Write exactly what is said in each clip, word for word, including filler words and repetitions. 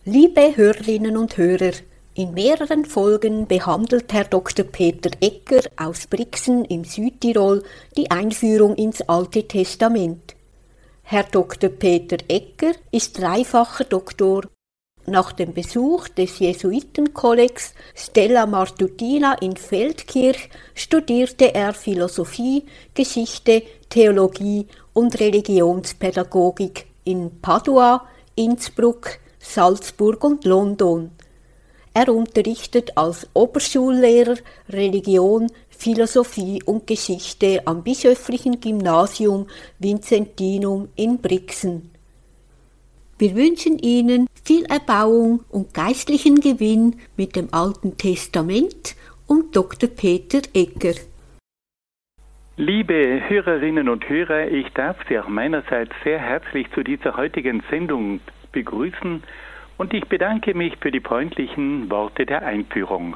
Liebe Hörerinnen und Hörer, in mehreren Folgen behandelt Herr Doktor Peter Egger aus Brixen im Südtirol die Einführung ins Alte Testament. Herr Doktor Peter Egger ist dreifacher Doktor. Nach dem Besuch des Jesuitenkollegs Stella Martutina in Feldkirch studierte er Philosophie, Geschichte, Theologie und Religionspädagogik in Padua, Innsbruck, Salzburg und London. Er unterrichtet als Oberschullehrer Religion, Philosophie und Geschichte am Bischöflichen Gymnasium Vincentinum in Brixen. Wir wünschen Ihnen viel Erbauung und geistlichen Gewinn mit dem Alten Testament und Doktor Peter Egger. Liebe Hörerinnen und Hörer, ich darf Sie auch meinerseits sehr herzlich zu dieser heutigen Sendung begrüßen und ich bedanke mich für die freundlichen Worte der Einführung.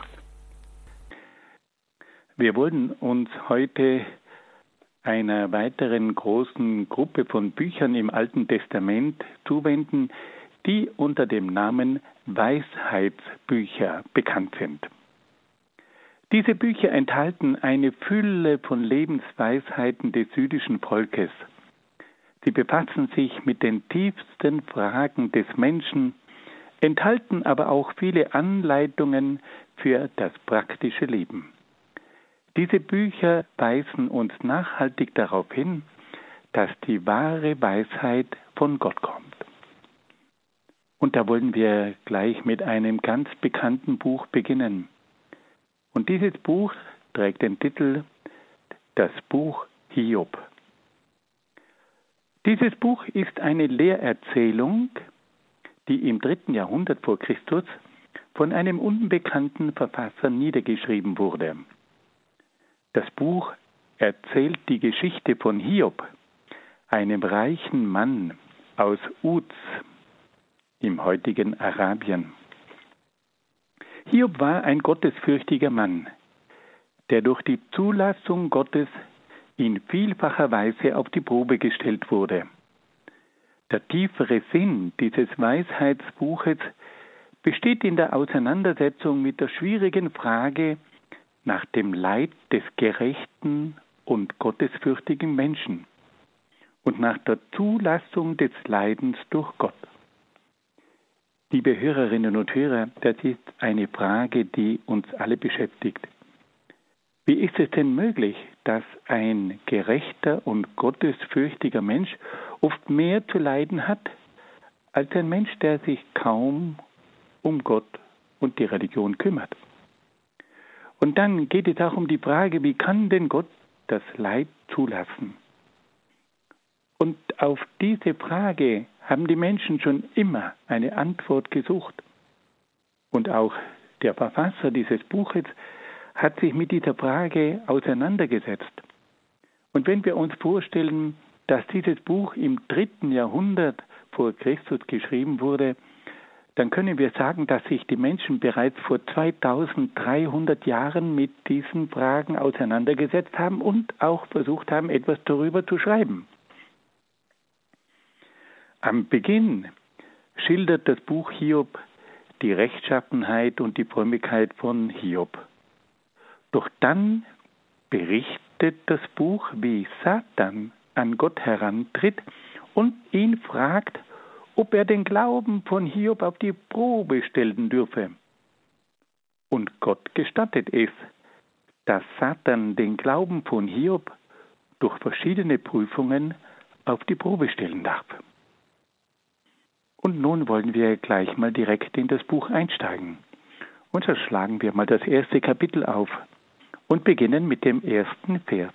Wir wollen uns heute einer weiteren großen Gruppe von Büchern im Alten Testament zuwenden, die unter dem Namen Weisheitsbücher bekannt sind. Diese Bücher enthalten eine Fülle von Lebensweisheiten des jüdischen Volkes. Sie befassen sich mit den tiefsten Fragen des Menschen, enthalten aber auch viele Anleitungen für das praktische Leben. Diese Bücher weisen uns nachhaltig darauf hin, dass die wahre Weisheit von Gott kommt. Und da wollen wir gleich mit einem ganz bekannten Buch beginnen. Und dieses Buch trägt den Titel Das Buch Hiob. Dieses Buch ist eine Lehrerzählung, die im dritten Jahrhundert vor Christus von einem unbekannten Verfasser niedergeschrieben wurde. Das Buch erzählt die Geschichte von Hiob, einem reichen Mann aus Uz im heutigen Arabien. Hiob war ein gottesfürchtiger Mann, der durch die Zulassung Gottes in vielfacher Weise auf die Probe gestellt wurde. Der tiefere Sinn dieses Weisheitsbuches besteht in der Auseinandersetzung mit der schwierigen Frage nach dem Leid des gerechten und gottesfürchtigen Menschen und nach der Zulassung des Leidens durch Gott. Liebe Hörerinnen und Hörer, das ist eine Frage, die uns alle beschäftigt. Wie ist es denn möglich, dass ein gerechter und gottesfürchtiger Mensch oft mehr zu leiden hat, als ein Mensch, der sich kaum um Gott und die Religion kümmert? Und dann geht es auch um die Frage, wie kann denn Gott das Leid zulassen? Und auf diese Frage haben die Menschen schon immer eine Antwort gesucht. Und auch der Verfasser dieses Buches hat sich mit dieser Frage auseinandergesetzt. Und wenn wir uns vorstellen, dass dieses Buch im dritten Jahrhundert vor Christus geschrieben wurde, dann können wir sagen, dass sich die Menschen bereits vor zweitausenddreihundert Jahren mit diesen Fragen auseinandergesetzt haben und auch versucht haben, etwas darüber zu schreiben. Am Beginn schildert das Buch Hiob die Rechtschaffenheit und die Frömmigkeit von Hiob. Doch dann berichtet das Buch, wie Satan an Gott herantritt und ihn fragt, ob er den Glauben von Hiob auf die Probe stellen dürfe. Und Gott gestattet es, dass Satan den Glauben von Hiob durch verschiedene Prüfungen auf die Probe stellen darf. Und nun wollen wir gleich mal direkt in das Buch einsteigen. Und so schlagen wir mal das erste Kapitel auf und beginnen mit dem ersten Vers.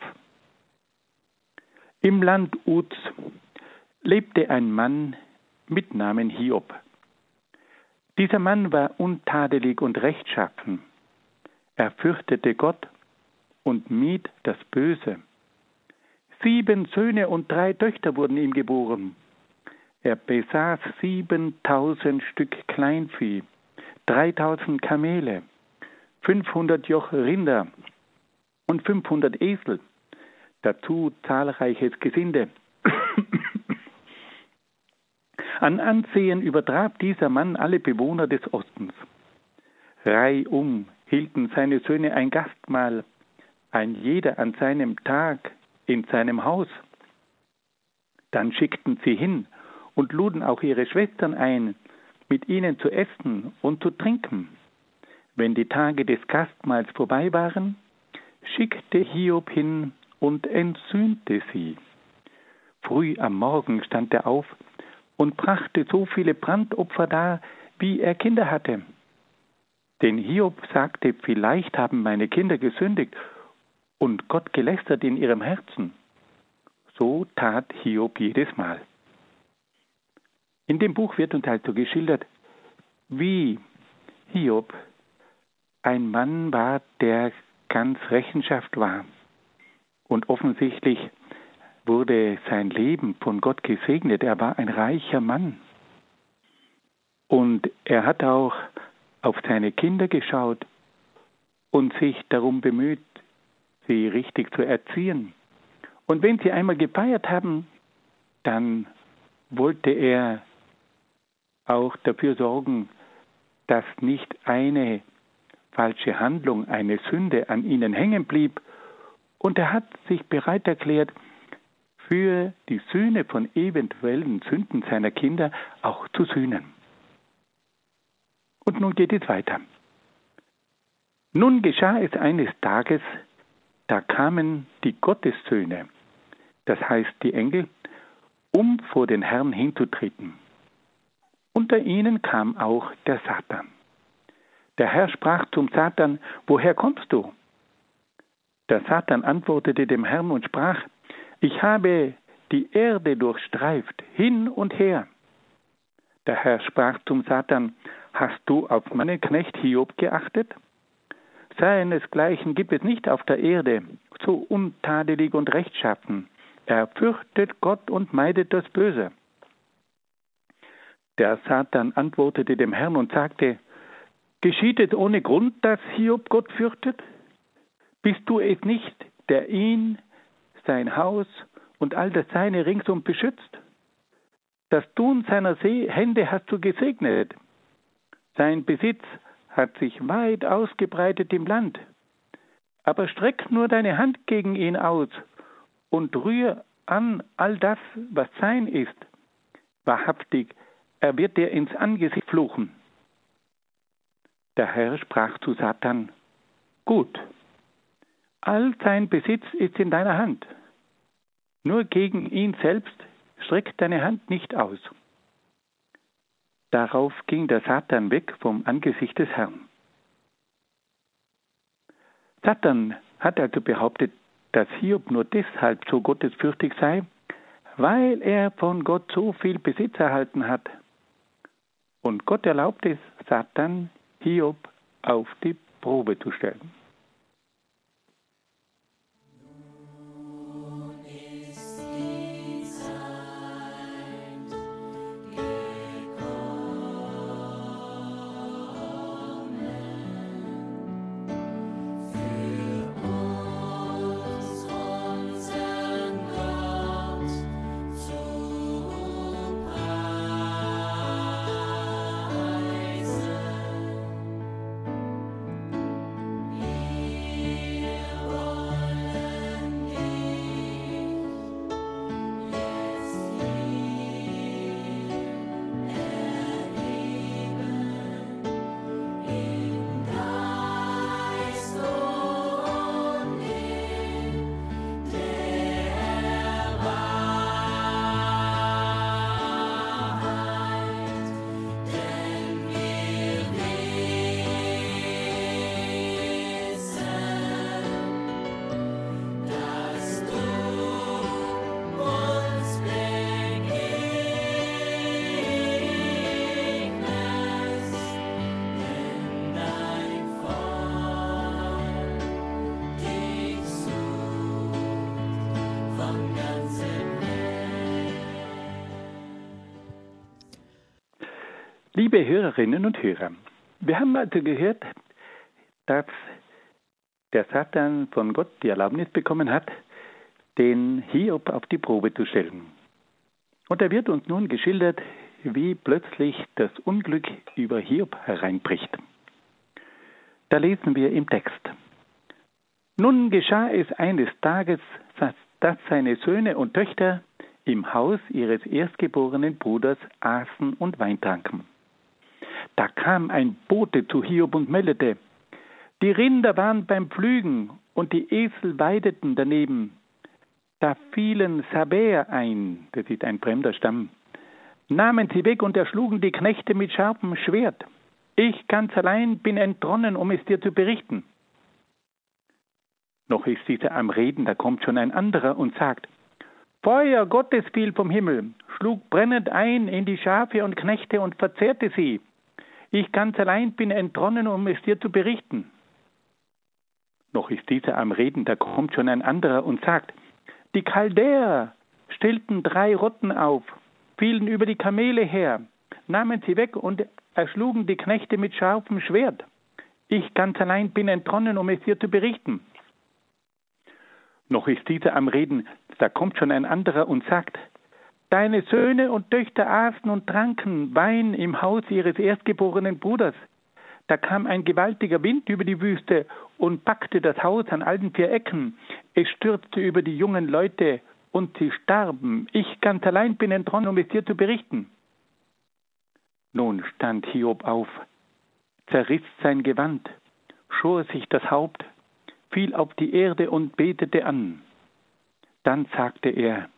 Im Land Uz lebte ein Mann mit Namen Hiob. Dieser Mann war untadelig und rechtschaffen. Er fürchtete Gott und mied das Böse. Sieben Söhne und drei Töchter wurden ihm geboren. Er besaß siebentausend Stück Kleinvieh, dreitausend Kamele, fünfhundert Joch Rinder und fünfhundert Esel, dazu zahlreiches Gesinde. An Ansehen übertraf dieser Mann alle Bewohner des Ostens. Reihum hielten seine Söhne ein Gastmahl, ein jeder an seinem Tag in seinem Haus. Dann schickten sie hin und luden auch ihre Schwestern ein, mit ihnen zu essen und zu trinken. Wenn die Tage des Gastmahls vorbei waren, schickte Hiob hin und entsühnte sie. Früh am Morgen stand er auf und brachte so viele Brandopfer dar, wie er Kinder hatte. Denn Hiob sagte, vielleicht haben meine Kinder gesündigt und Gott gelästert in ihrem Herzen. So tat Hiob jedes Mal. In dem Buch wird uns also geschildert, wie Hiob ein Mann war, der ganz Rechenschaft war. Und offensichtlich wurde sein Leben von Gott gesegnet. Er war ein reicher Mann. Und er hat auch auf seine Kinder geschaut und sich darum bemüht, sie richtig zu erziehen. Und wenn sie einmal gefeiert haben, dann wollte er auch dafür sorgen, dass nicht eine falsche Handlung, eine Sünde an ihnen hängen blieb. Und er hat sich bereit erklärt, für die Sühne von eventuellen Sünden seiner Kinder auch zu sühnen. Und nun geht es weiter. Nun geschah es eines Tages, da kamen die Gottessöhne, das heißt die Engel, um vor den Herrn hinzutreten. Unter ihnen kam auch der Satan. Der Herr sprach zum Satan, woher kommst du? Der Satan antwortete dem Herrn und sprach, ich habe die Erde durchstreift, hin und her. Der Herr sprach zum Satan, hast du auf meinen Knecht Hiob geachtet? Seinesgleichen gibt es nicht auf der Erde, so untadelig und rechtschaffen. Er fürchtet Gott und meidet das Böse. Der Satan antwortete dem Herrn und sagte, geschieht es ohne Grund, dass Hiob Gott fürchtet? Bist du es nicht, der ihn, sein Haus und all das Seine ringsum beschützt? Das Tun seiner Hände hast du gesegnet. Sein Besitz hat sich weit ausgebreitet im Land. Aber streck nur deine Hand gegen ihn aus und rühr an all das, was sein ist. Wahrhaftig, er wird dir ins Angesicht fluchen. Der Herr sprach zu Satan, gut, all sein Besitz ist in deiner Hand. Nur gegen ihn selbst streck deine Hand nicht aus. Darauf ging der Satan weg vom Angesicht des Herrn. Satan hat also behauptet, dass Hiob nur deshalb so gottesfürchtig sei, weil er von Gott so viel Besitz erhalten hat. Und Gott erlaubt es Satan, Hiob auf die Probe zu stellen. Liebe Hörerinnen und Hörer, wir haben also gehört, dass der Satan von Gott die Erlaubnis bekommen hat, den Hiob auf die Probe zu stellen. Und da wird uns nun geschildert, wie plötzlich das Unglück über Hiob hereinbricht. Da lesen wir im Text: Nun geschah es eines Tages, dass seine Söhne und Töchter im Haus ihres erstgeborenen Bruders aßen und Wein tranken. Da kam ein Bote zu Hiob und meldete: Die Rinder waren beim Pflügen und die Esel weideten daneben. Da fielen Sabäer ein, das ist ein fremder Stamm, nahmen sie weg und erschlugen die Knechte mit scharfem Schwert. Ich ganz allein bin entronnen, um es dir zu berichten. Noch ist dieser am Reden, da kommt schon ein anderer und sagt: Feuer Gottes fiel vom Himmel, schlug brennend ein in die Schafe und Knechte und verzehrte sie. Ich ganz allein bin entronnen, um es dir zu berichten. Noch ist dieser am Reden, da kommt schon ein anderer und sagt: Die Chaldäer stellten drei Rotten auf, fielen über die Kamele her, nahmen sie weg und erschlugen die Knechte mit scharfem Schwert. Ich ganz allein bin entronnen, um es dir zu berichten. Noch ist dieser am Reden, da kommt schon ein anderer und sagt: Deine Söhne und Töchter aßen und tranken Wein im Haus ihres erstgeborenen Bruders. Da kam ein gewaltiger Wind über die Wüste und packte das Haus an allen vier Ecken. Es stürzte über die jungen Leute und sie starben. Ich ganz allein bin entronnen, um es dir zu berichten. Nun stand Hiob auf, zerriss sein Gewand, schor sich das Haupt, fiel auf die Erde und betete an. Dann sagte er: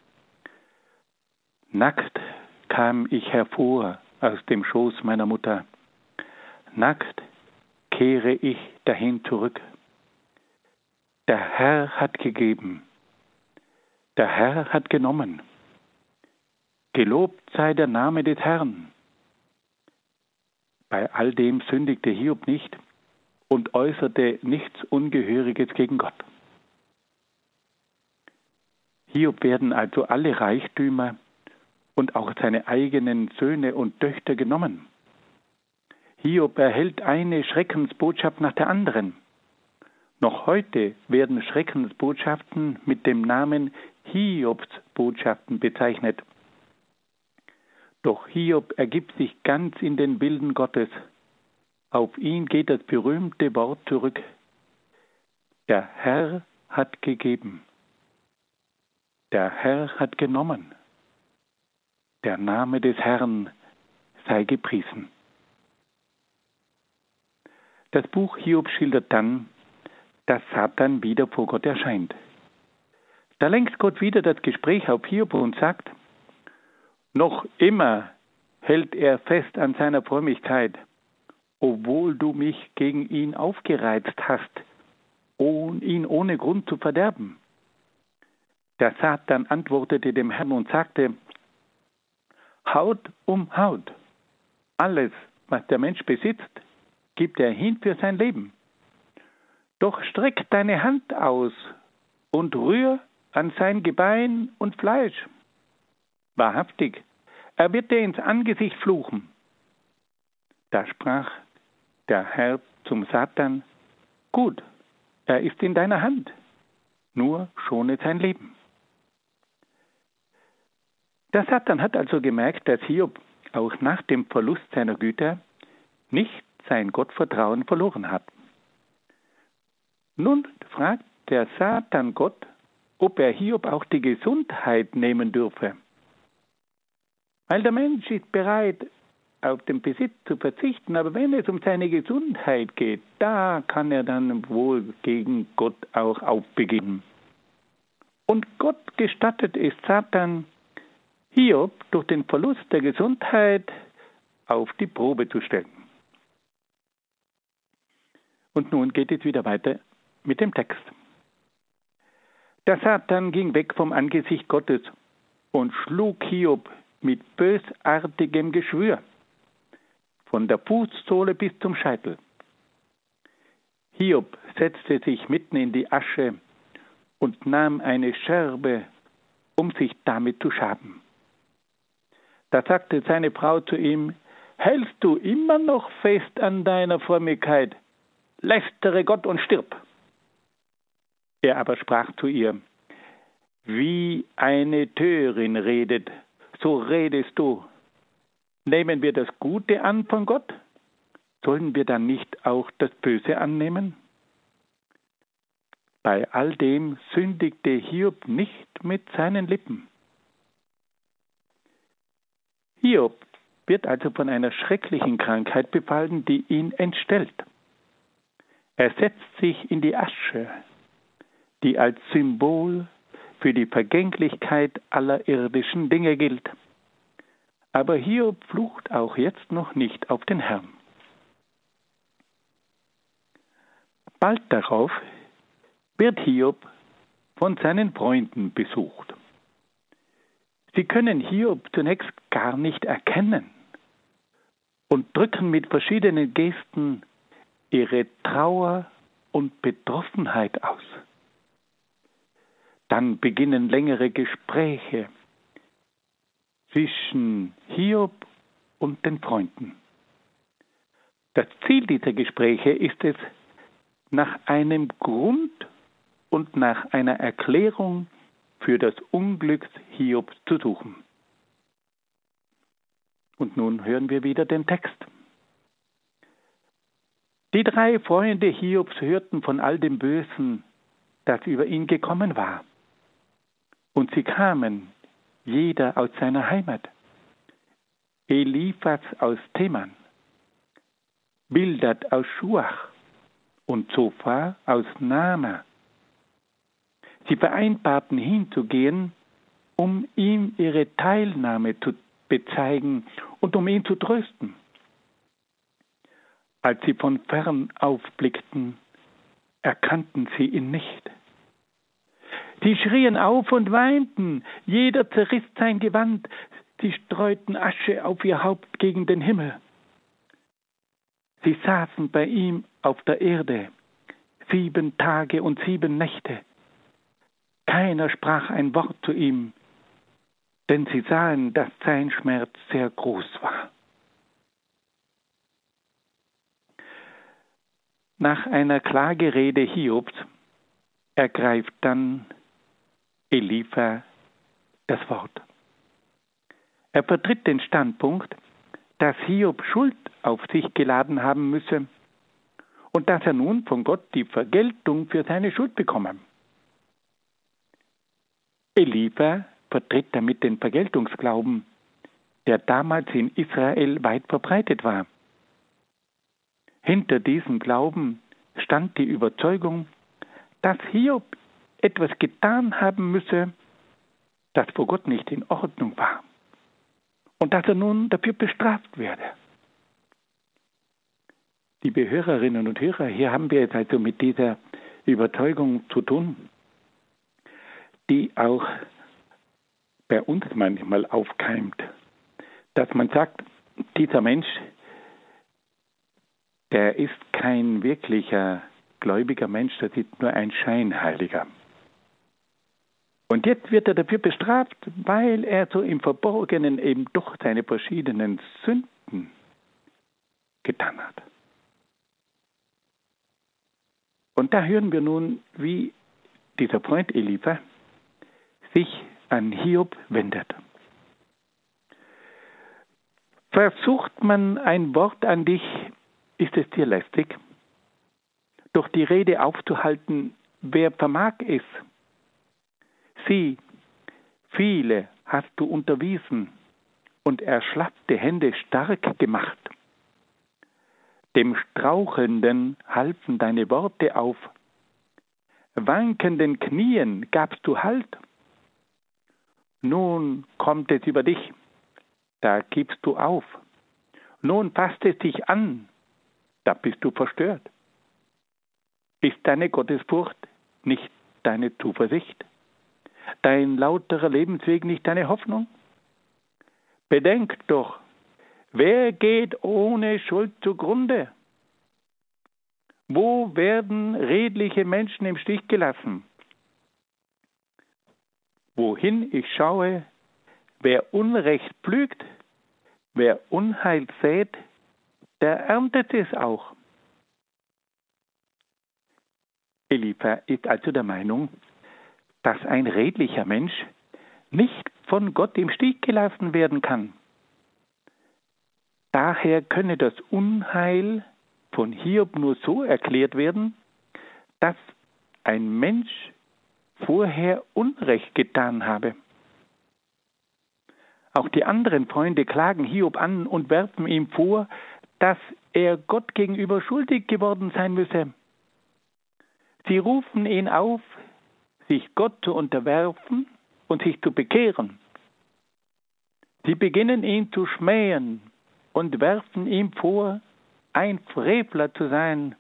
Nackt kam ich hervor aus dem Schoß meiner Mutter. Nackt kehre ich dahin zurück. Der Herr hat gegeben, der Herr hat genommen. Gelobt sei der Name des Herrn. Bei all dem sündigte Hiob nicht und äußerte nichts Ungehöriges gegen Gott. Hiob werden also alle Reichtümer und auch seine eigenen Söhne und Töchter genommen. Hiob erhält eine Schreckensbotschaft nach der anderen. Noch heute werden Schreckensbotschaften mit dem Namen Hiobsbotschaften bezeichnet. Doch Hiob ergibt sich ganz in den Willen Gottes. Auf ihn geht das berühmte Wort zurück: Der Herr hat gegeben. Der Herr hat genommen. Der Name des Herrn sei gepriesen. Das Buch Hiob schildert dann, dass Satan wieder vor Gott erscheint. Da lenkt Gott wieder das Gespräch auf Hiob und sagt: Noch immer hält er fest an seiner Frömmigkeit, obwohl du mich gegen ihn aufgereizt hast, um ihn ohne Grund zu verderben. Der Satan antwortete dem Herrn und sagte: Haut um Haut. Alles, was der Mensch besitzt, gibt er hin für sein Leben. Doch streck deine Hand aus und rühr an sein Gebein und Fleisch. Wahrhaftig, er wird dir ins Angesicht fluchen. Da sprach der Herr zum Satan: Gut, er ist in deiner Hand, nur schone sein Leben. Der Satan hat also gemerkt, dass Hiob auch nach dem Verlust seiner Güter nicht sein Gottvertrauen verloren hat. Nun fragt der Satan Gott, ob er Hiob auch die Gesundheit nehmen dürfe. Weil der Mensch ist bereit, auf den Besitz zu verzichten, aber wenn es um seine Gesundheit geht, da kann er dann wohl gegen Gott auch aufbeginnen. Und Gott gestattet es Satan, Hiob durch den Verlust der Gesundheit auf die Probe zu stellen. Und nun geht es wieder weiter mit dem Text. Der Satan ging weg vom Angesicht Gottes und schlug Hiob mit bösartigem Geschwür, von der Fußsohle bis zum Scheitel. Hiob setzte sich mitten in die Asche und nahm eine Scherbe, um sich damit zu schaben. Da sagte seine Frau zu ihm: Hältst du immer noch fest an deiner Frömmigkeit? Lästere Gott und stirb. Er aber sprach zu ihr: Wie eine Törin redet, so redest du. Nehmen wir das Gute an von Gott? Sollen wir dann nicht auch das Böse annehmen? Bei all dem sündigte Hiob nicht mit seinen Lippen. Hiob wird also von einer schrecklichen Krankheit befallen, die ihn entstellt. Er setzt sich in die Asche, die als Symbol für die Vergänglichkeit aller irdischen Dinge gilt. Aber Hiob flucht auch jetzt noch nicht auf den Herrn. Bald darauf wird Hiob von seinen Freunden besucht. Sie können Hiob zunächst gar nicht erkennen und drücken mit verschiedenen Gesten ihre Trauer und Betroffenheit aus. Dann beginnen längere Gespräche zwischen Hiob und den Freunden. Das Ziel dieser Gespräche ist es, nach einem Grund und nach einer Erklärung für das Unglück Hiobs zu suchen. Und nun hören wir wieder den Text. Die drei Freunde Hiobs hörten von all dem Bösen, das über ihn gekommen war. Und sie kamen, jeder aus seiner Heimat. Eliphaz aus Teman, Bildad aus Schuach und Zophar aus Naama. Sie vereinbarten hinzugehen, um ihm ihre Teilnahme zu bezeigen und um ihn zu trösten. Als sie von fern aufblickten, erkannten sie ihn nicht. Sie schrien auf und weinten, jeder zerriss sein Gewand, sie streuten Asche auf ihr Haupt gegen den Himmel. Sie saßen bei ihm auf der Erde, sieben Tage und sieben Nächte. Keiner sprach ein Wort zu ihm, denn sie sahen, dass sein Schmerz sehr groß war. Nach einer Klagerede Hiobs ergreift dann Eliphaz das Wort. Er vertritt den Standpunkt, dass Hiob Schuld auf sich geladen haben müsse und dass er nun von Gott die Vergeltung für seine Schuld bekomme. Eliphaz vertritt damit den Vergeltungsglauben, der damals in Israel weit verbreitet war. Hinter diesem Glauben stand die Überzeugung, dass Hiob etwas getan haben müsse, das vor Gott nicht in Ordnung war und dass er nun dafür bestraft werde. Liebe Hörerinnen und Hörer, hier haben wir jetzt also mit dieser Überzeugung zu tun, die auch bei uns manchmal aufkeimt, dass man sagt, dieser Mensch, der ist kein wirklicher gläubiger Mensch, das ist nur ein Scheinheiliger. Und jetzt wird er dafür bestraft, weil er so im Verborgenen eben doch seine verschiedenen Sünden getan hat. Und da hören wir nun, wie dieser Freund Eliphaz sich an Hiob wendet. Versucht man ein Wort an dich, ist es dir lästig? Doch die Rede aufzuhalten, wer vermag es? Sieh, viele hast du unterwiesen und erschlaffte Hände stark gemacht. Dem Strauchelnden halfen deine Worte auf. Wankenden Knien gabst du Halt. Nun kommt es über dich, da gibst du auf. Nun fasst es dich an, da bist du verstört. Ist deine Gottesfurcht nicht deine Zuversicht? Dein lauterer Lebensweg nicht deine Hoffnung? Bedenk doch, wer geht ohne Schuld zugrunde? Wo werden redliche Menschen im Stich gelassen? Wohin ich schaue, wer Unrecht pflügt, wer Unheil sät, der erntet es auch. Eliphaz ist also der Meinung, dass ein redlicher Mensch nicht von Gott im Stich gelassen werden kann. Daher könne das Unheil von Hiob nur so erklärt werden, dass ein Mensch vorher Unrecht getan habe. Auch die anderen Freunde klagen Hiob an und werfen ihm vor, dass er Gott gegenüber schuldig geworden sein müsse. Sie rufen ihn auf, sich Gott zu unterwerfen und sich zu bekehren. Sie beginnen ihn zu schmähen und werfen ihm vor, ein Frevler zu sein.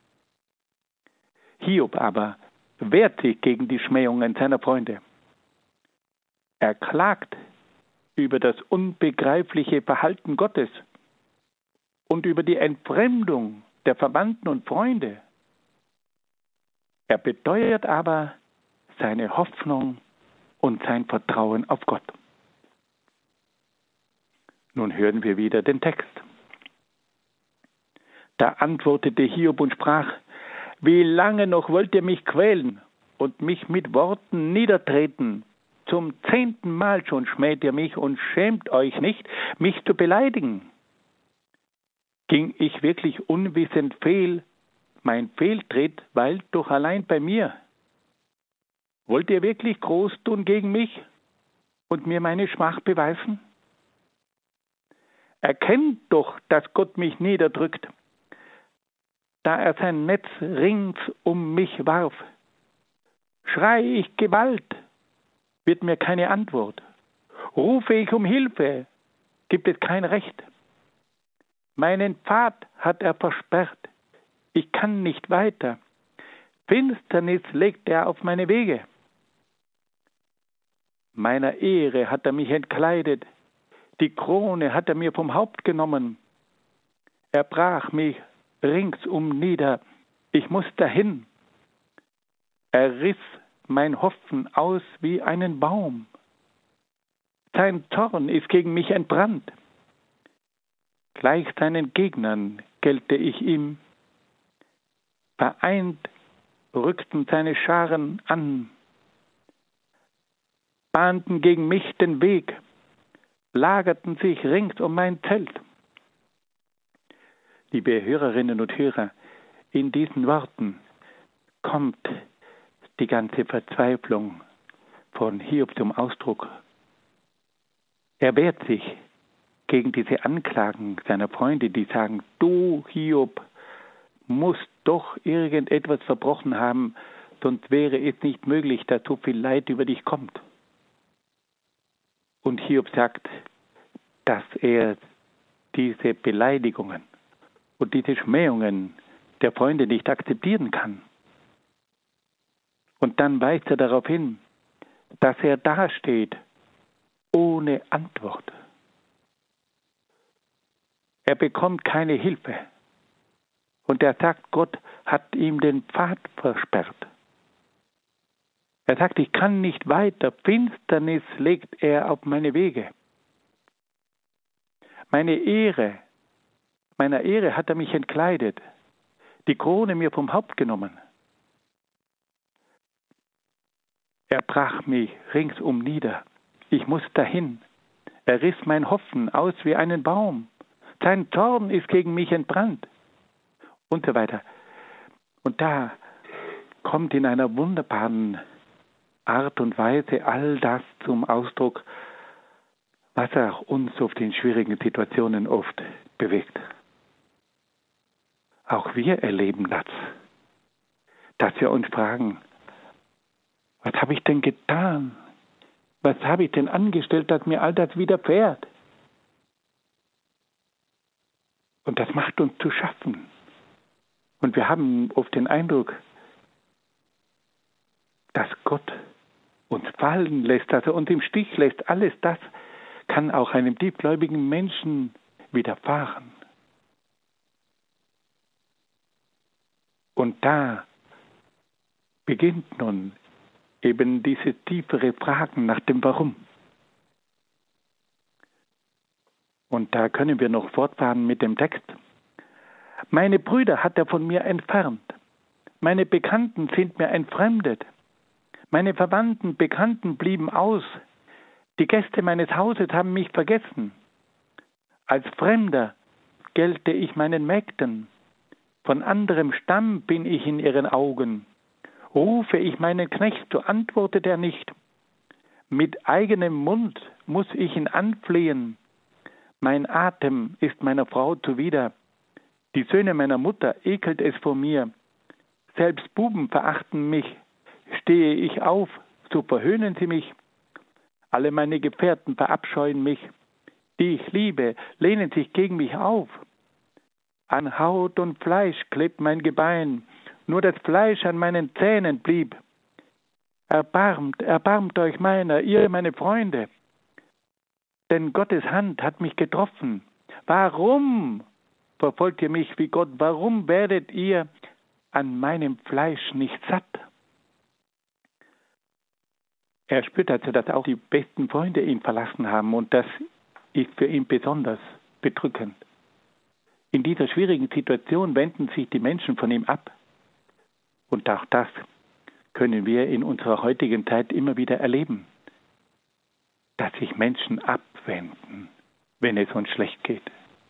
Hiob aber wehrt sich gegen die Schmähungen seiner Freunde. Er klagt über das unbegreifliche Verhalten Gottes und über die Entfremdung der Verwandten und Freunde. Er beteuert aber seine Hoffnung und sein Vertrauen auf Gott. Nun hören wir wieder den Text. Da antwortete Hiob und sprach: Wie lange noch wollt ihr mich quälen und mich mit Worten niedertreten? Zum zehnten Mal schon schmäht ihr mich und schämt euch nicht, mich zu beleidigen. Ging ich wirklich unwissend fehl, mein Fehltritt weilt doch allein bei mir. Wollt ihr wirklich groß tun gegen mich und mir meine Schmach beweisen? Erkennt doch, dass Gott mich niederdrückt, da er sein Netz rings um mich warf. Schrei ich Gewalt, wird mir keine Antwort. Rufe ich um Hilfe, gibt es kein Recht. Meinen Pfad hat er versperrt, ich kann nicht weiter. Finsternis legt er auf meine Wege. Meiner Ehre hat er mich entkleidet, die Krone hat er mir vom Haupt genommen. Er brach mich ringsum nieder, ich muss dahin. Er riss mein Hoffen aus wie einen Baum. Sein Zorn ist gegen mich entbrannt. Gleich seinen Gegnern gelte ich ihm. Vereint rückten seine Scharen an, bahnten gegen mich den Weg, lagerten sich rings um mein Zelt. Liebe Hörerinnen und Hörer, in diesen Worten kommt die ganze Verzweiflung von Hiob zum Ausdruck. Er wehrt sich gegen diese Anklagen seiner Freunde, die sagen: Du, Hiob, musst doch irgendetwas verbrochen haben, sonst wäre es nicht möglich, dass so viel Leid über dich kommt. Und Hiob sagt, dass er diese Beleidigungen und diese Schmähungen der Freunde nicht akzeptieren kann. Und dann weist er darauf hin, dass er dasteht ohne Antwort. Er bekommt keine Hilfe. Und er sagt, Gott hat ihm den Pfad versperrt. Er sagt, ich kann nicht weiter. Finsternis legt er auf meine Wege. Meine Ehre, meiner Ehre hat er mich entkleidet, die Krone mir vom Haupt genommen. Er brach mich ringsum nieder. Ich muss dahin. Er riss mein Hoffen aus wie einen Baum. Sein Zorn ist gegen mich entbrannt. Und so weiter. Und da kommt in einer wunderbaren Art und Weise all das zum Ausdruck, was auch uns auf den schwierigen Situationen oft bewegt. Auch wir erleben das, dass wir uns fragen, was habe ich denn getan? Was habe ich denn angestellt, dass mir all das widerfährt? Und das macht uns zu schaffen. Und wir haben oft den Eindruck, dass Gott uns fallen lässt, dass er uns im Stich lässt. Alles das kann auch einem tiefgläubigen Menschen widerfahren. Und da beginnt nun eben diese tiefere Fragen nach dem Warum. Und da können wir noch fortfahren mit dem Text. Meine Brüder hat er von mir entfernt. Meine Bekannten sind mir entfremdet. Meine Verwandten, Bekannten blieben aus. Die Gäste meines Hauses haben mich vergessen. Als Fremder gelte ich meinen Mägden. Von anderem Stamm bin ich in ihren Augen. Rufe ich meinen Knecht, so antwortet er nicht. Mit eigenem Mund muss ich ihn anflehen. Mein Atem ist meiner Frau zuwider. Die Söhne meiner Mutter ekelt es vor mir. Selbst Buben verachten mich. Stehe ich auf, so verhöhnen sie mich. Alle meine Gefährten verabscheuen mich. Die ich liebe, lehnen sich gegen mich auf. An Haut und Fleisch klebt mein Gebein, nur das Fleisch an meinen Zähnen blieb. Erbarmt, erbarmt euch meiner, ihr meine Freunde. Denn Gottes Hand hat mich getroffen. Warum verfolgt ihr mich wie Gott? Warum werdet ihr an meinem Fleisch nicht satt? Er spürt also, dass auch die besten Freunde ihn verlassen haben, und das ist für ihn besonders bedrückend. In dieser schwierigen Situation wenden sich die Menschen von ihm ab. Und auch das können wir in unserer heutigen Zeit immer wieder erleben, dass sich Menschen abwenden, wenn es uns schlecht geht.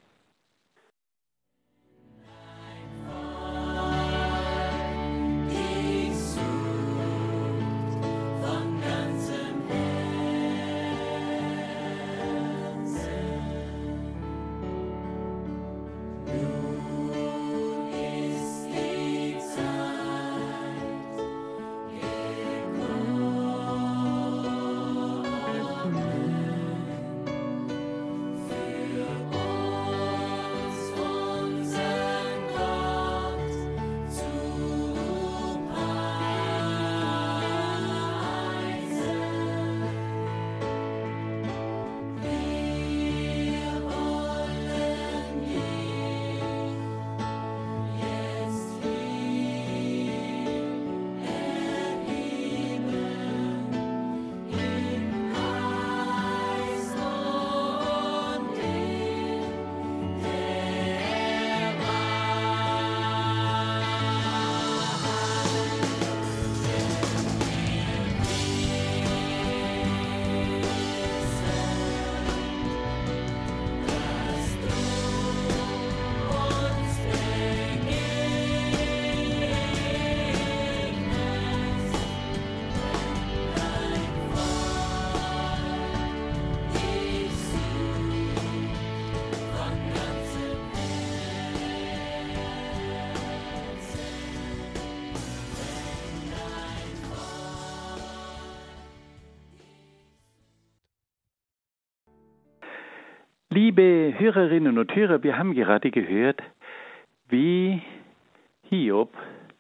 Liebe Hörerinnen und Hörer, wir haben gerade gehört, wie Hiob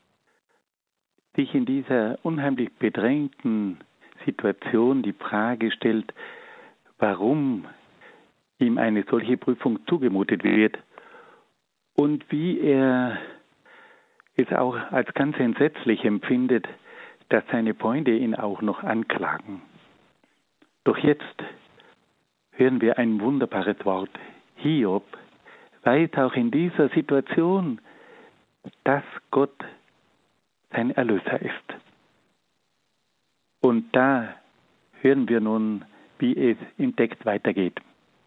sich in dieser unheimlich bedrängten Situation die Frage stellt, warum ihm eine solche Prüfung zugemutet wird und wie er es auch als ganz entsetzlich empfindet, dass seine Freunde ihn auch noch anklagen. Doch jetzt hören wir ein wunderbares Wort. Hiob weiß auch in dieser Situation, dass Gott sein Erlöser ist. Und da hören wir nun, wie es im Text weitergeht.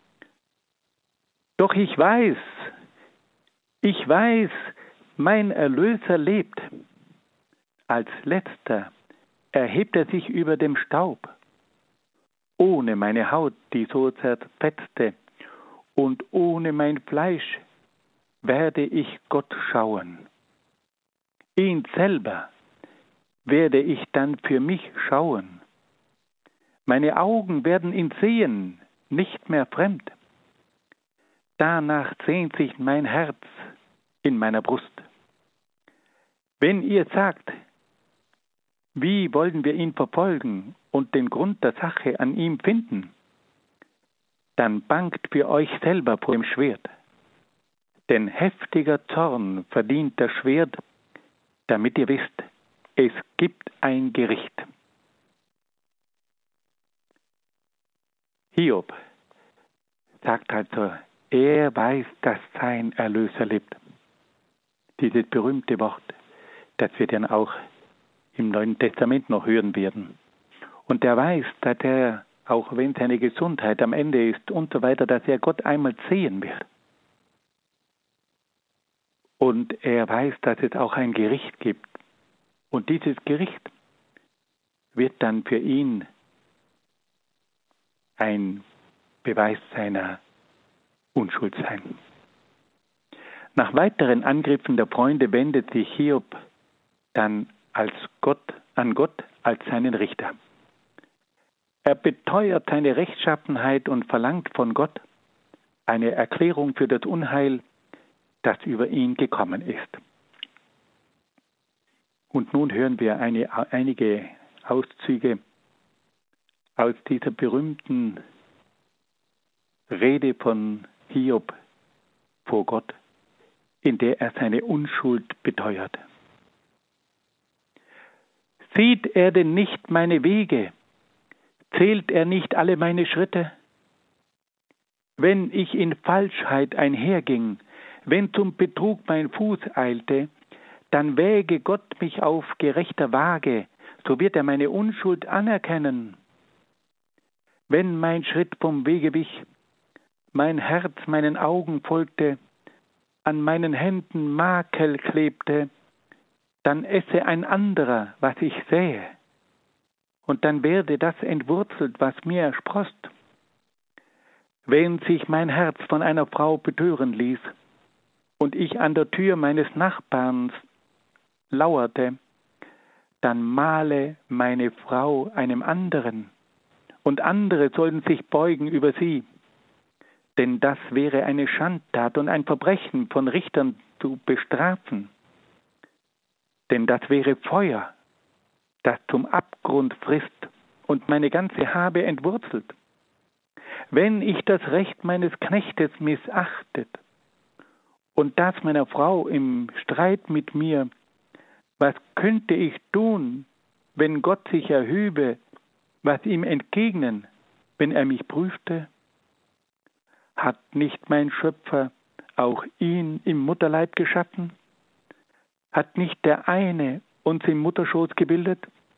Doch ich weiß, ich weiß, mein Erlöser lebt. Als letzter erhebt er sich über dem Staub. Ohne meine Haut, die so zerfetzte, und ohne mein Fleisch werde ich Gott schauen. Ihn selber werde ich dann für mich schauen. Meine Augen werden ihn sehen, nicht mehr fremd. Danach sehnt sich mein Herz in meiner Brust. Wenn ihr sagt, wie wollen wir ihn verfolgen und den Grund der Sache an ihm finden, dann bangt für euch selber vor dem Schwert. Denn heftiger Zorn verdient das Schwert, damit ihr wisst, es gibt ein Gericht. Hiob sagt also, er weiß, dass sein Erlöser lebt. Dieses berühmte Wort, das wir dann auch im Neuen Testament noch hören werden. Und er weiß, dass er, auch wenn seine Gesundheit am Ende ist und so weiter, dass er Gott einmal sehen wird. Und er weiß, dass es auch ein Gericht gibt. Und dieses Gericht wird dann für ihn ein Beweis seiner Unschuld sein. Nach weiteren Angriffen der Freunde wendet sich Hiob dann als Gott, an Gott als seinen Richter. Er beteuert seine Rechtschaffenheit und verlangt von Gott eine Erklärung für das Unheil, das über ihn gekommen ist. Und nun hören wir eine, einige Auszüge aus dieser berühmten Rede von Hiob vor Gott, in der er seine Unschuld beteuert. Sieht er denn nicht meine Wege? Zählt er nicht alle meine Schritte? Wenn ich in Falschheit einherging, wenn zum Betrug mein Fuß eilte, dann wäge Gott mich auf gerechter Waage, so wird er meine Unschuld anerkennen. Wenn mein Schritt vom Wege wich, mein Herz meinen Augen folgte, an meinen Händen Makel klebte, dann esse ein anderer, was ich sähe, und dann werde das entwurzelt, was mir sproßt. Wenn sich mein Herz von einer Frau betören ließ und ich an der Tür meines Nachbarns lauerte, dann male meine Frau einem anderen, und andere sollten sich beugen über sie. Denn das wäre eine Schandtat und ein Verbrechen von Richtern zu bestrafen. Denn das wäre Feuer, das zum Abgrund frisst und meine ganze Habe entwurzelt. Wenn ich das Recht meines Knechtes missachtet und das meiner Frau im Streit mit mir, was könnte ich tun, wenn Gott sich erhübe, was ihm entgegnen, wenn er mich prüfte? Hat nicht mein Schöpfer auch ihn im Mutterleib geschaffen? Hat nicht der eine uns im Mutterschoß gebildet?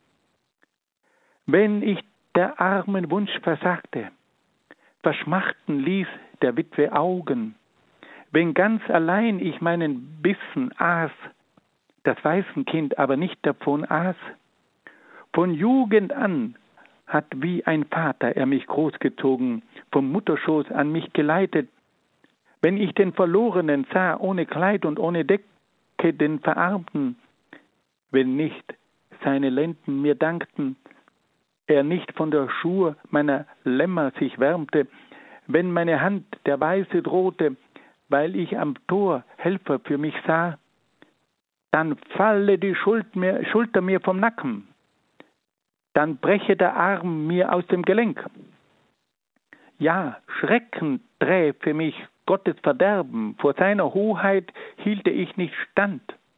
Wenn ich der armen Wunsch versagte, verschmachten ließ der Witwe Augen, wenn ganz allein ich meinen Bissen aß, das Waisenkind aber nicht davon aß, von Jugend an hat wie ein Vater er mich großgezogen, vom Mutterschoß an mich geleitet. Wenn ich den Verlorenen sah, ohne Kleid und ohne Decke, den Verarmten, wenn nicht seine Lenden mir dankten, er nicht von der Schur meiner Lämmer sich wärmte, wenn meine Hand der Weise drohte, weil ich am Tor Helfer für mich sah, dann falle die Schuld mir, Schulter mir vom Nacken, dann breche der Arm mir aus dem Gelenk. Ja, Schrecken träfe mich Gottes Verderben, vor seiner Hoheit hielte ich nicht stand.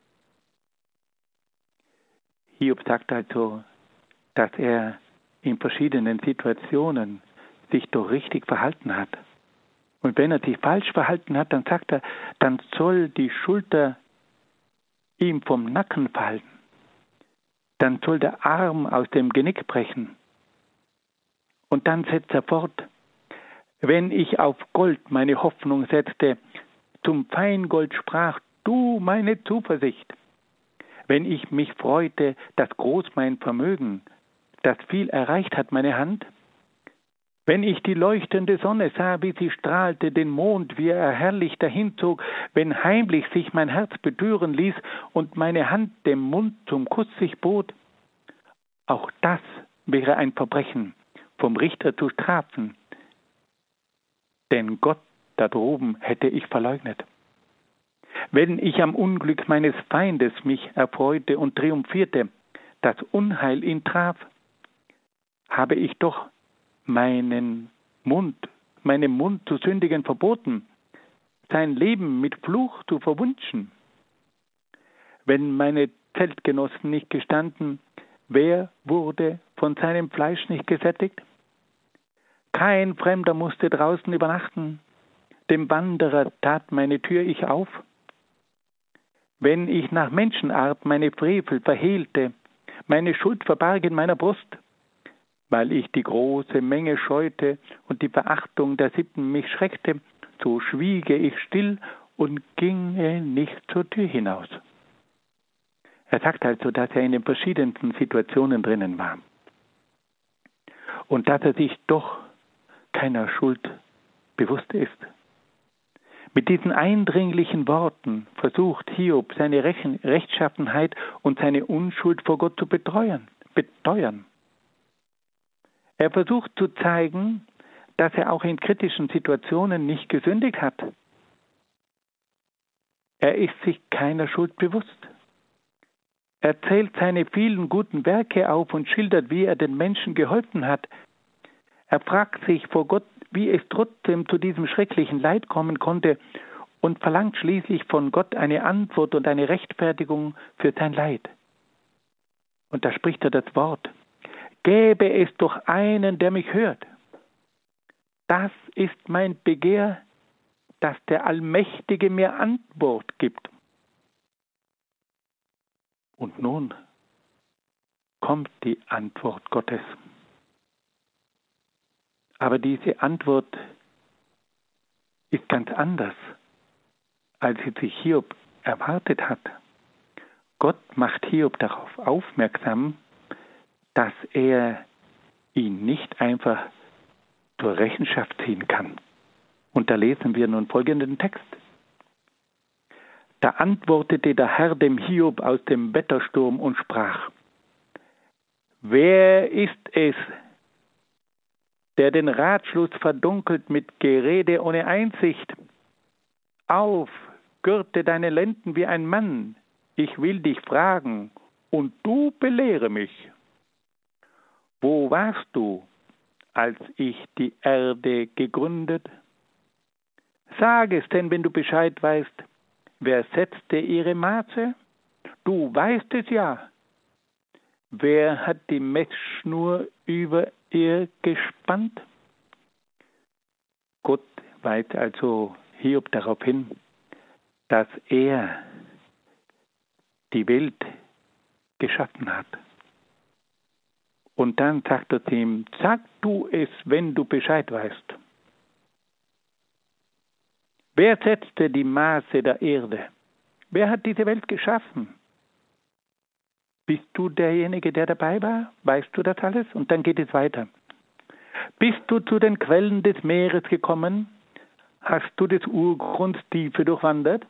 Hiob sagt also, dass er in verschiedenen Situationen sich doch richtig verhalten hat. Und wenn er sich falsch verhalten hat, dann sagt er, dann soll die Schulter ihm vom Nacken fallen. Dann soll der Arm aus dem Genick brechen. Und dann setzt er fort, wenn ich auf Gold meine Hoffnung setzte, zum Feingold sprach, du meine Zuversicht. Wenn ich mich freute, dass groß mein Vermögen, dass viel erreicht hat meine Hand, wenn ich die leuchtende Sonne sah, wie sie strahlte, den Mond, wie er herrlich dahinzog, wenn heimlich sich mein Herz betüren ließ und meine Hand dem Mund zum Kuss sich bot, auch das wäre ein Verbrechen, vom Richter zu strafen, denn Gott da droben hätte ich verleugnet. Wenn ich am Unglück meines Feindes mich erfreute und triumphierte, das Unheil ihn traf, habe ich doch meinen Mund, meinem Mund zu sündigen verboten, sein Leben mit Fluch zu verwünschen. Wenn meine Zeltgenossen nicht gestanden, wer wurde von seinem Fleisch nicht gesättigt? Kein Fremder musste draußen übernachten, dem Wanderer tat meine Tür ich auf. Wenn ich nach Menschenart meine Frevel verhehlte, meine Schuld verbarg in meiner Brust, weil ich die große Menge scheute und die Verachtung der Sippen mich schreckte, so schwiege ich still und ginge nicht zur Tür hinaus. Er sagt also, dass er in den verschiedensten Situationen drinnen war und dass er sich doch keiner Schuld bewusst ist. Mit diesen eindringlichen Worten versucht Hiob seine Rechtschaffenheit und seine Unschuld vor Gott zu beteuern. beteuern. Er versucht zu zeigen, dass er auch in kritischen Situationen nicht gesündigt hat. Er ist sich keiner Schuld bewusst. Er zählt seine vielen guten Werke auf und schildert, wie er den Menschen geholfen hat. Er fragt sich vor Gott, wie es trotzdem zu diesem schrecklichen Leid kommen konnte und verlangt schließlich von Gott eine Antwort und eine Rechtfertigung für sein Leid. Und da spricht er das Wort: Gäbe es doch einen, der mich hört. Das ist mein Begehr, dass der Allmächtige mir Antwort gibt. Und nun kommt die Antwort Gottes. Aber diese Antwort ist ganz anders, als sie sich Hiob erwartet hat. Gott macht Hiob darauf aufmerksam, dass er ihn nicht einfach zur Rechenschaft ziehen kann. Und da lesen wir nun folgenden Text. Da antwortete der Herr dem Hiob aus dem Wettersturm und sprach: Wer ist es, der den Ratschluss verdunkelt mit Gerede ohne Einsicht? Auf, gürte deine Lenden wie ein Mann, ich will dich fragen, und du belehre mich. Wo warst du, als ich die Erde gegründet? Sag es denn, wenn du Bescheid weißt, wer setzte ihre Maße? Du weißt es ja. Wer hat die Messschnur über ihr gespannt? Gott weist also Hiob darauf hin, dass er die Welt geschaffen hat. Und dann sagt er zu ihm: Sag du es, wenn du Bescheid weißt. Wer setzte die Maße der Erde? Wer hat diese Welt geschaffen? Bist du derjenige, der dabei war? Weißt du das alles? Und dann geht es weiter. Bist du zu den Quellen des Meeres gekommen? Hast du des Urgrunds Tiefe durchwandert?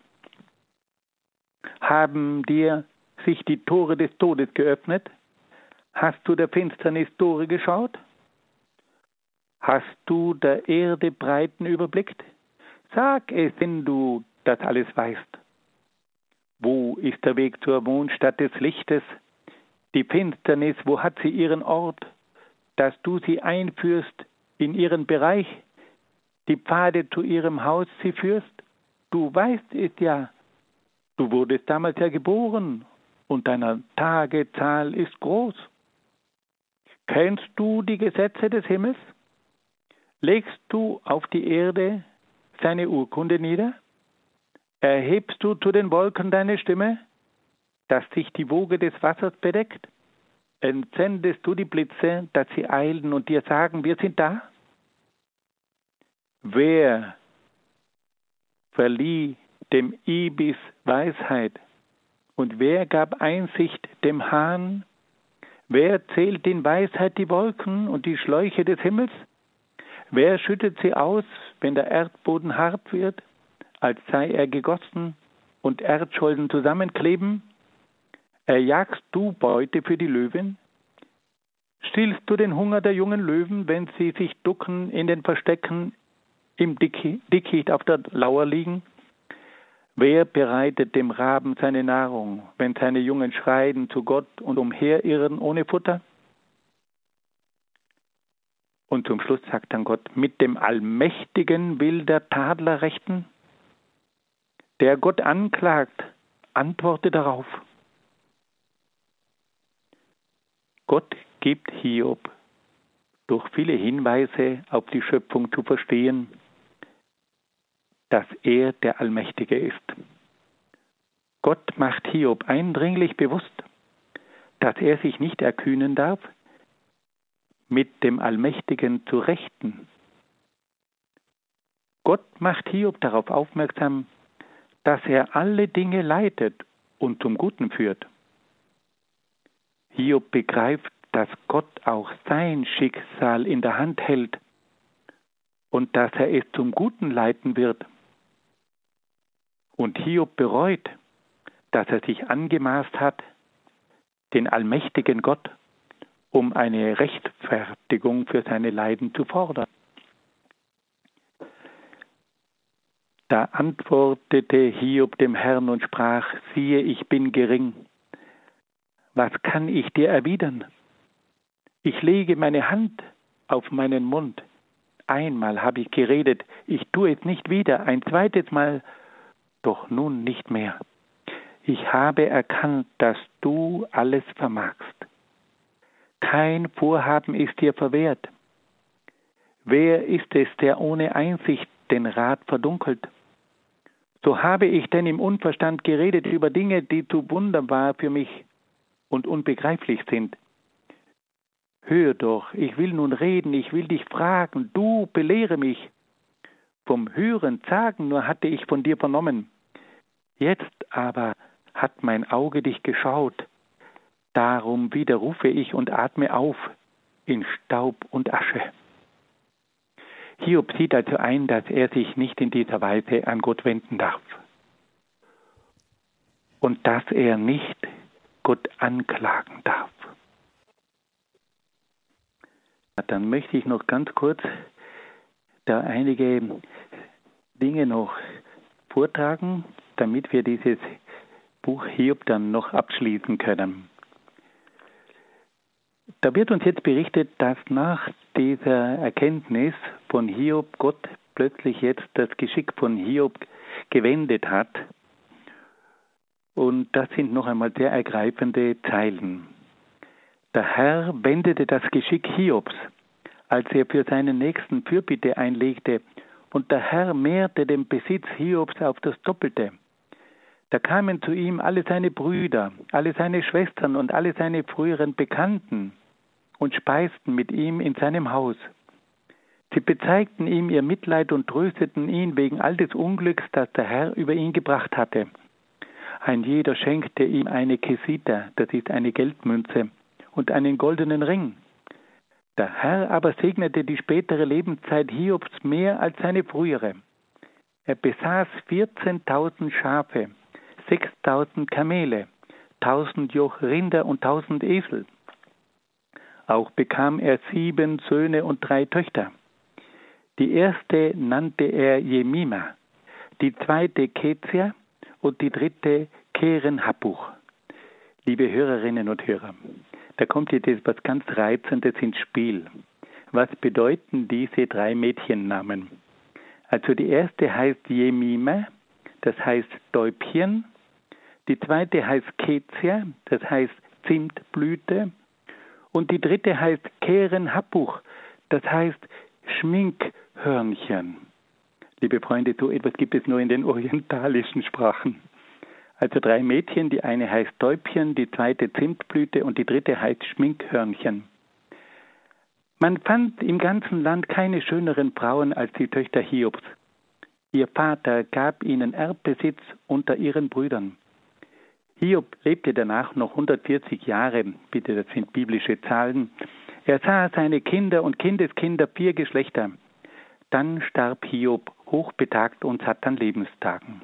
Haben dir sich die Tore des Todes geöffnet? Hast du der Finsternis Tore geschaut? Hast du der Erde Breiten überblickt? Sag es, wenn du das alles weißt. Wo ist der Weg zur Wohnstatt des Lichtes? Die Finsternis, wo hat sie ihren Ort, dass du sie einführst in ihren Bereich, die Pfade zu ihrem Haus sie führst? Du weißt es ja, du wurdest damals ja geboren und deiner Tage Zahl ist groß. Kennst du die Gesetze des Himmels? Legst du auf die Erde seine Urkunde nieder? Erhebst du zu den Wolken deine Stimme, dass sich die Woge des Wassers bedeckt? Entsendest du die Blitze, dass sie eilen und dir sagen, wir sind da? Wer verlieh dem Ibis Weisheit und wer gab Einsicht dem Hahn? Wer zählt in Weisheit die Wolken und die Schläuche des Himmels? Wer schüttet sie aus, wenn der Erdboden hart wird, als sei er gegossen und Erdscholden zusammenkleben? Erjagst du Beute für die Löwen? Stillst du den Hunger der jungen Löwen, wenn sie sich ducken in den Verstecken, im Dickicht auf der Lauer liegen? Wer bereitet dem Raben seine Nahrung, wenn seine Jungen schreien zu Gott und umherirren ohne Futter? Und zum Schluss sagt dann Gott: Mit dem Allmächtigen will der Tadler rechten? Der Gott anklagt, antworte darauf. Gott gibt Hiob durch viele Hinweise auf die Schöpfung zu verstehen, dass er der Allmächtige ist. Gott macht Hiob eindringlich bewusst, dass er sich nicht erkühnen darf, mit dem Allmächtigen zu rechten. Gott macht Hiob darauf aufmerksam, dass er alle Dinge leitet und zum Guten führt. Hiob begreift, dass Gott auch sein Schicksal in der Hand hält und dass er es zum Guten leiten wird. Und Hiob bereut, dass er sich angemaßt hat, den allmächtigen Gott um eine Rechtfertigung für seine Leiden zu fordern. Da antwortete Hiob dem Herrn und sprach: Siehe, ich bin gering. Was kann ich dir erwidern? Ich lege meine Hand auf meinen Mund. Einmal habe ich geredet, ich tue es nicht wieder, ein zweites Mal, doch nun nicht mehr. Ich habe erkannt, dass du alles vermagst. Kein Vorhaben ist dir verwehrt. Wer ist es, der ohne Einsicht den Rat verdunkelt? So habe ich denn im Unverstand geredet über Dinge, die zu wunderbar für mich und unbegreiflich sind. Hör doch, ich will nun reden, ich will dich fragen, du belehre mich. Vom Hören, Sagen nur hatte ich von dir vernommen. Jetzt aber hat mein Auge dich geschaut. Darum widerrufe ich und atme auf in Staub und Asche. Hiob sieht also ein, dass er sich nicht in dieser Weise an Gott wenden darf. Und dass er nicht Gott anklagen darf. Dann möchte ich noch ganz kurz da einige Dinge noch vortragen, damit wir dieses Buch Hiob dann noch abschließen können. Da wird uns jetzt berichtet, dass nach dieser Erkenntnis von Hiob Gott plötzlich jetzt das Geschick von Hiob gewendet hat. Und das sind noch einmal sehr ergreifende Zeilen. Der Herr wendete das Geschick Hiobs, als er für seinen Nächsten Fürbitte einlegte, und der Herr mehrte den Besitz Hiobs auf das Doppelte. Da kamen zu ihm alle seine Brüder, alle seine Schwestern und alle seine früheren Bekannten und speisten mit ihm in seinem Haus. Sie bezeigten ihm ihr Mitleid und trösteten ihn wegen all des Unglücks, das der Herr über ihn gebracht hatte. Ein jeder schenkte ihm eine Kesita, das ist eine Geldmünze, und einen goldenen Ring. Der Herr aber segnete die spätere Lebenszeit Hiobs mehr als seine frühere. Er besaß vierzehntausend Schafe, sechstausend Kamele, tausend Joch Rinder und tausend Esel. Auch bekam er sieben Söhne und drei Töchter. Die erste nannte er Jemima, die zweite Kezia und die dritte Keren-Happuch. Liebe Hörerinnen und Hörer, da kommt jetzt etwas ganz Reizendes ins Spiel. Was bedeuten diese drei Mädchennamen? Also die erste heißt Jemima, das heißt Täubchen. Die zweite heißt Kezia, das heißt Zimtblüte. Und die dritte heißt Keren-Happuch, das heißt Schminkhörnchen. Liebe Freunde, so etwas gibt es nur in den orientalischen Sprachen. Also drei Mädchen, die eine heißt Täubchen, die zweite Zimtblüte und die dritte heißt Schminkhörnchen. Man fand im ganzen Land keine schöneren Frauen als die Töchter Hiobs. Ihr Vater gab ihnen Erbbesitz unter ihren Brüdern. Hiob lebte danach noch hundertvierzig Jahre, bitte, das sind biblische Zahlen. Er sah seine Kinder und Kindeskinder, vier Geschlechter. Dann starb Hiob hochbetagt und satt an Lebenstagen.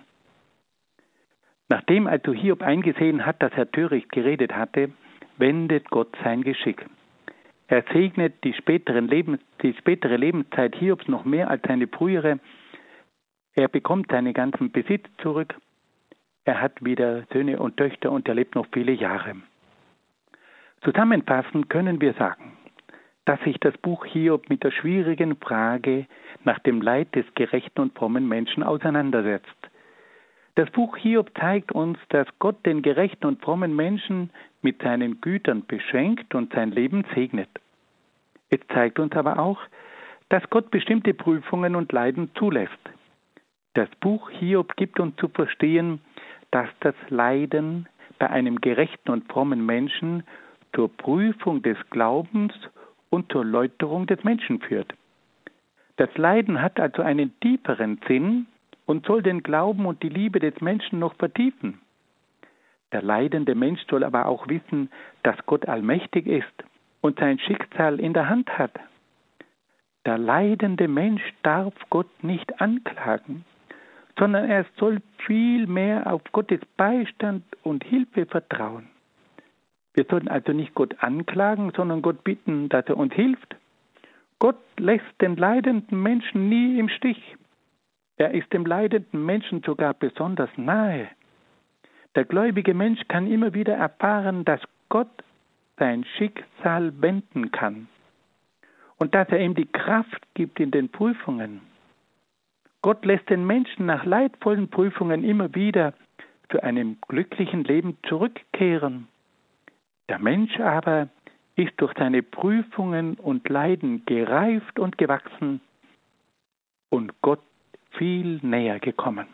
Nachdem also Hiob eingesehen hat, dass er töricht geredet hatte, wendet Gott sein Geschick. Er segnet die, späteren Lebens, die spätere Lebenszeit Hiobs noch mehr als seine frühere. Er bekommt seinen ganzen Besitz zurück. Er hat wieder Söhne und Töchter und er lebt noch viele Jahre. Zusammenfassend können wir sagen, dass sich das Buch Hiob mit der schwierigen Frage nach dem Leid des gerechten und frommen Menschen auseinandersetzt. Das Buch Hiob zeigt uns, dass Gott den gerechten und frommen Menschen mit seinen Gütern beschenkt und sein Leben segnet. Es zeigt uns aber auch, dass Gott bestimmte Prüfungen und Leiden zulässt. Das Buch Hiob gibt uns zu verstehen, dass das Leiden bei einem gerechten und frommen Menschen zur Prüfung des Glaubens und zur Läuterung des Menschen führt. Das Leiden hat also einen tieferen Sinn und soll den Glauben und die Liebe des Menschen noch vertiefen. Der leidende Mensch soll aber auch wissen, dass Gott allmächtig ist und sein Schicksal in der Hand hat. Der leidende Mensch darf Gott nicht anklagen, sondern er soll vielmehr auf Gottes Beistand und Hilfe vertrauen. Wir sollten also nicht Gott anklagen, sondern Gott bitten, dass er uns hilft. Gott lässt den leidenden Menschen nie im Stich. Er ist dem leidenden Menschen sogar besonders nahe. Der gläubige Mensch kann immer wieder erfahren, dass Gott sein Schicksal wenden kann und dass er ihm die Kraft gibt in den Prüfungen. Gott lässt den Menschen nach leidvollen Prüfungen immer wieder zu einem glücklichen Leben zurückkehren. Der Mensch aber ist durch seine Prüfungen und Leiden gereift und gewachsen und Gott viel näher gekommen.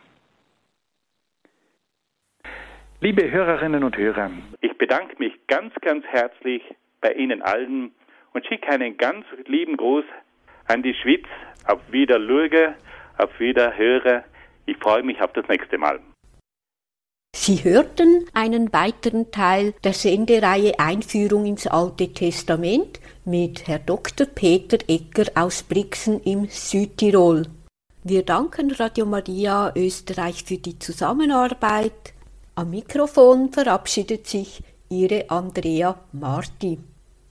Liebe Hörerinnen und Hörer, ich bedanke mich ganz, ganz herzlich bei Ihnen allen und schicke einen ganz lieben Gruß an die Schweiz. Auf Wiedersehen, auf Wiederhören. Ich freue mich auf das nächste Mal. Sie hörten einen weiteren Teil der Sendereihe Einführung ins Alte Testament mit Herr Doktor Peter Egger aus Brixen im Südtirol. Wir danken Radio Maria Österreich für die Zusammenarbeit. Am Mikrofon verabschiedet sich Ihre Andrea Marti.